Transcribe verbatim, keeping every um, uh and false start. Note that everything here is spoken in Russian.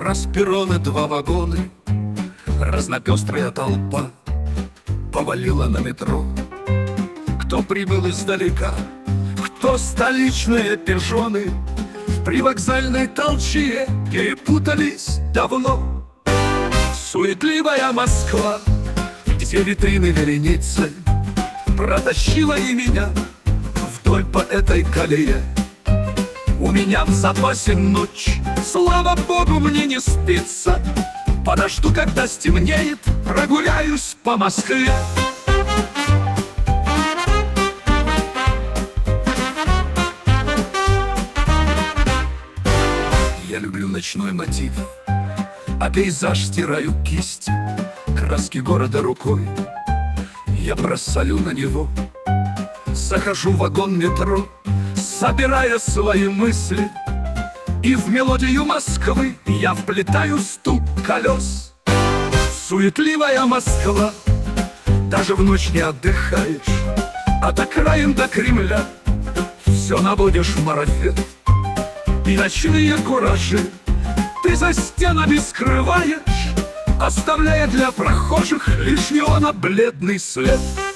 раз перроны, два вагона, разнопестрая толпа повалила на метро. Кто прибыл издалека, кто столичные пижоны, при вокзальной толчье перепутались давно. Суетливая Москва, где витрины вереницы, протащила и меня вдоль по этой колее. У меня в запасе ночь, слава богу, мне не спится. Подожду, когда стемнеет, прогуляюсь по Москве. Я люблю ночной мотив, а пейзаж стираю кисть, краски города рукой я бросаю на него. Захожу в вагон метро, собирая свои мысли, и в мелодию Москвы я вплетаю стук колес. Суетливая Москва, даже в ночь не отдыхаешь, от окраин до Кремля все наводишь в марафет. И ночные куражи ты за стенами скрываешь, оставляя для прохожих лишь неона бледный свет.